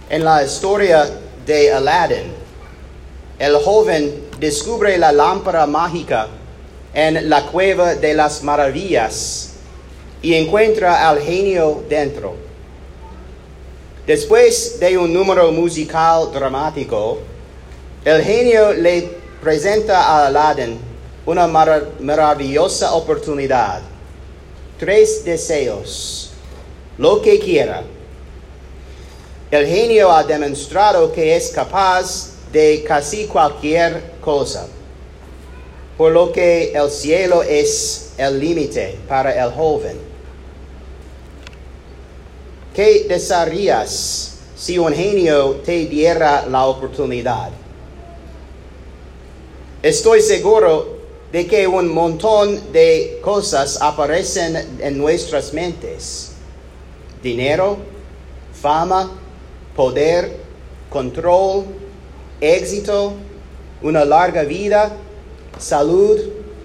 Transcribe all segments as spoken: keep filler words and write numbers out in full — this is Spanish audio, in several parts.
En la historia de Aladdin, el joven descubre la lámpara mágica en la cueva de las maravillas y encuentra al genio dentro. Después de un número musical dramático, el genio le presenta a Aladdin una mar- maravillosa oportunidad. Tres deseos, lo que quiera. El genio ha demostrado que es capaz de casi cualquier cosa, por lo que el cielo es el límite para el joven. ¿Qué desearías si un genio te diera la oportunidad? Estoy seguro de que un montón de cosas aparecen en nuestras mentes. Dinero, fama, poder, control, éxito, una larga vida, salud.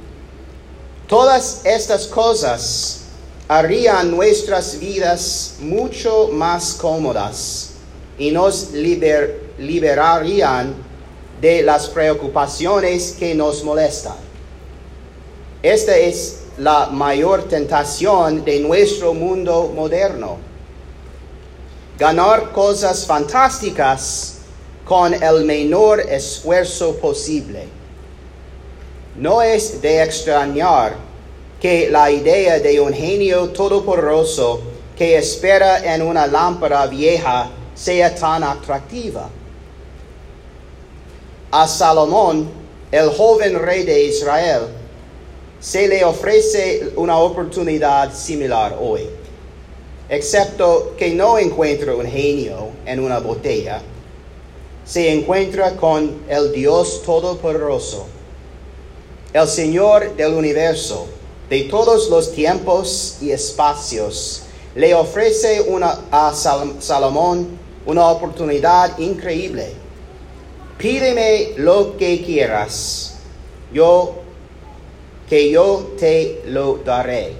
Todas estas cosas harían nuestras vidas mucho más cómodas y nos liber, liberarían de las preocupaciones que nos molestan. Esta es la mayor tentación de nuestro mundo moderno. Ganar cosas fantásticas con el menor esfuerzo posible. No es de extrañar que la idea de un genio todopoderoso que espera en una lámpara vieja sea tan atractiva. A Salomón, el joven rey de Israel, se le ofrece una oportunidad similar hoy, excepto que no encuentra un genio en una botella. Se encuentra con el Dios Todopoderoso, el Señor del universo, de todos los tiempos y espacios. Le ofrece una, a Sal- Salomón una oportunidad increíble. Pídeme lo que quieras, yo, que yo te lo daré.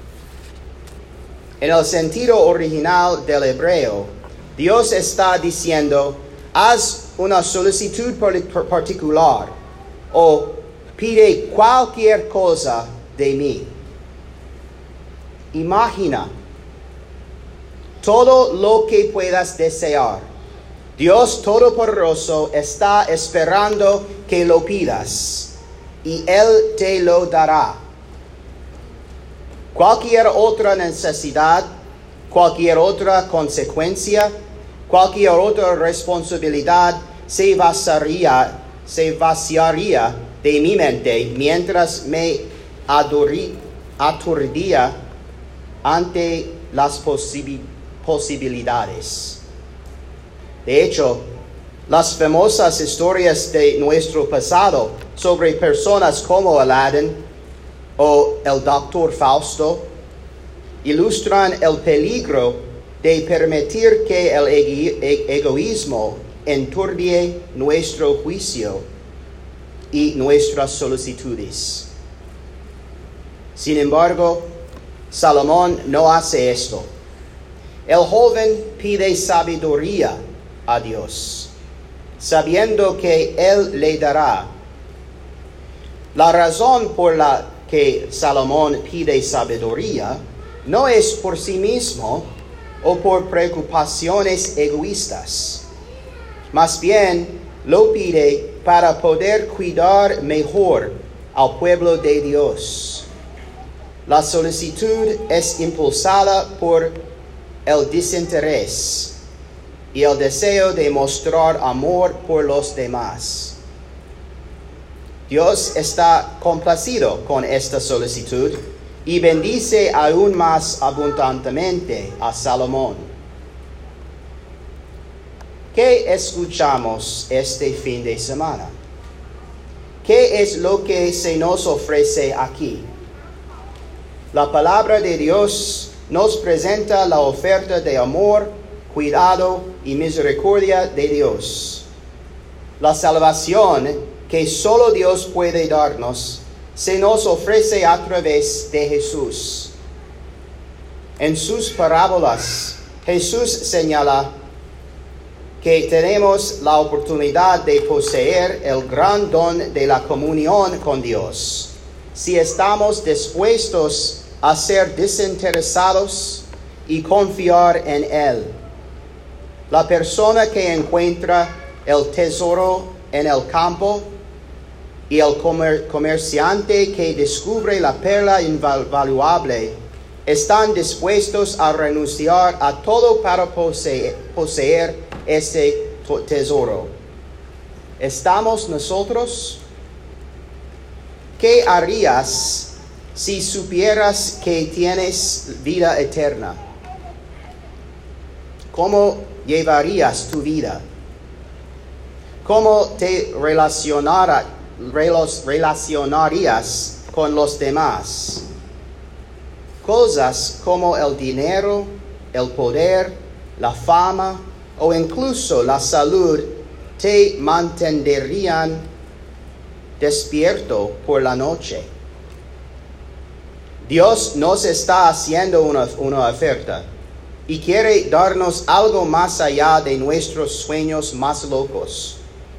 En el sentido original del hebreo, Dios está diciendo, haz una solicitud particular o pide cualquier cosa de mí. Imagina todo lo que puedas desear. Dios Todopoderoso está esperando que lo pidas y Él te lo dará. Cualquier otra necesidad, cualquier otra consecuencia, cualquier otra responsabilidad se vaciaría, se vaciaría de mi mente mientras me adurí, aturdía ante las posibi- posibilidades. De hecho, las famosas historias de nuestro pasado sobre personas como Aladdin o el doctor Fausto ilustran el peligro de permitir que el ego- egoísmo enturbie nuestro juicio y nuestras solicitudes. Sin embargo, Salomón no hace esto. El joven pide sabiduría a Dios, sabiendo que Él le dará. La razón por la que Salomón pide sabiduría no es por sí mismo o por preocupaciones egoístas. Más bien, lo pide para poder cuidar mejor al pueblo de Dios. La solicitud es impulsada por el desinterés y el deseo de mostrar amor por los demás. Dios está complacido con esta solicitud y bendice aún más abundantemente a Salomón. ¿Qué escuchamos este fin de semana? ¿Qué es lo que se nos ofrece aquí? La palabra de Dios nos presenta la oferta de amor, cuidado y misericordia de Dios. La salvación que solo Dios puede darnos se nos ofrece a través de Jesús. En sus parábolas, Jesús señala que tenemos la oportunidad de poseer el gran don de la comunión con Dios, si estamos dispuestos a ser desinteresados y confiar en Él. La persona que encuentra el tesoro en el campo y el comer- comerciante que descubre la perla invaluable están dispuestos a renunciar a todo para poseer, poseer este tesoro. ¿Estamos nosotros? ¿Qué harías si supieras que tienes vida eterna? ¿Cómo llevarías tu vida? ¿Cómo te relacionara, relacionarías con los demás? Cosas como el dinero, el poder, la fama o incluso la salud te mantendrían despierto por la noche. Dios nos está haciendo una, una oferta y quiere darnos algo más allá de nuestros sueños más locos.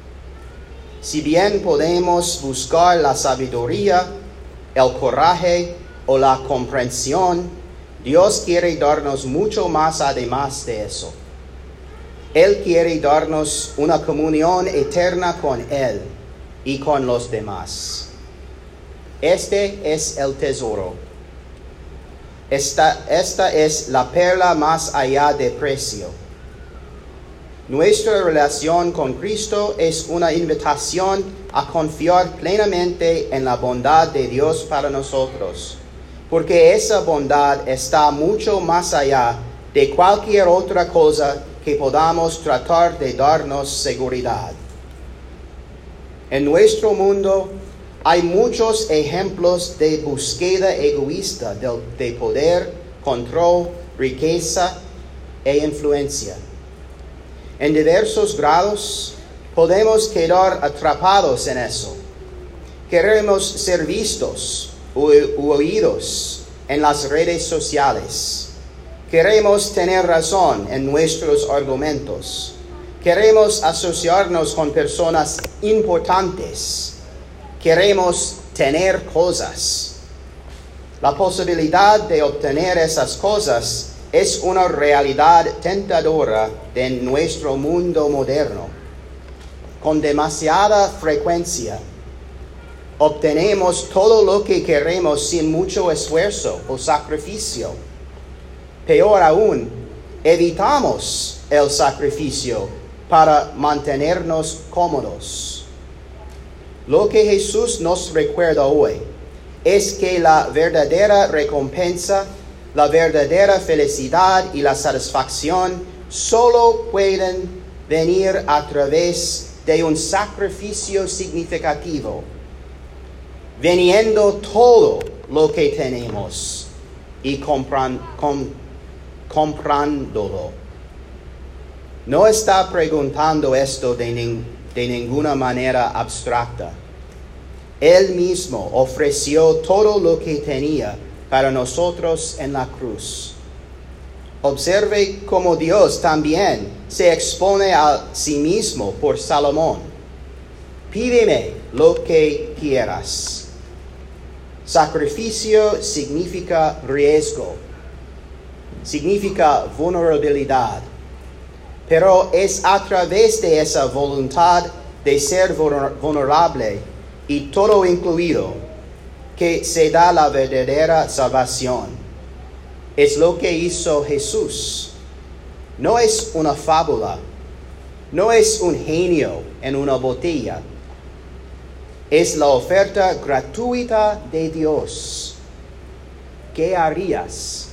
Si bien podemos buscar la sabiduría, el coraje o la comprensión, Dios quiere darnos mucho más además de eso. Él quiere darnos una comunión eterna con Él y con los demás. Este es el tesoro. Esta, esta es la perla más allá de precio. Nuestra relación con Cristo es una invitación a confiar plenamente en la bondad de Dios para nosotros, porque esa bondad está mucho más allá de cualquier otra cosa que podamos tratar de darnos seguridad. En nuestro mundo hay muchos ejemplos de búsqueda egoísta de, de poder, control, riqueza e influencia. En diversos grados podemos quedar atrapados en eso. Queremos ser vistos o oídos en las redes sociales. Queremos tener razón en nuestros argumentos. Queremos asociarnos con personas importantes. Queremos tener cosas. La posibilidad de obtener esas cosas es una realidad tentadora de nuestro mundo moderno. Con demasiada frecuencia, obtenemos todo lo que queremos sin mucho esfuerzo o sacrificio. Peor aún, evitamos el sacrificio para mantenernos cómodos. Lo que Jesús nos recuerda hoy es que la verdadera recompensa, la verdadera felicidad y la satisfacción solo pueden venir a través de un sacrificio significativo, vendiendo todo lo que tenemos y compran, com, comprándolo. No está preguntando esto de, nin, de ninguna manera abstracta. Él mismo ofreció todo lo que tenía para nosotros en la cruz. Observe cómo Dios también se expone a sí mismo por Salomón. Pídeme lo que quieras. Sacrificio significa riesgo, significa vulnerabilidad, pero es a través de esa voluntad de ser vulnerable y todo incluido que se da la verdadera salvación. Es lo que hizo Jesús. No es una fábula, no es un genio en una botella. Es la oferta gratuita de Dios. ¿Qué harías?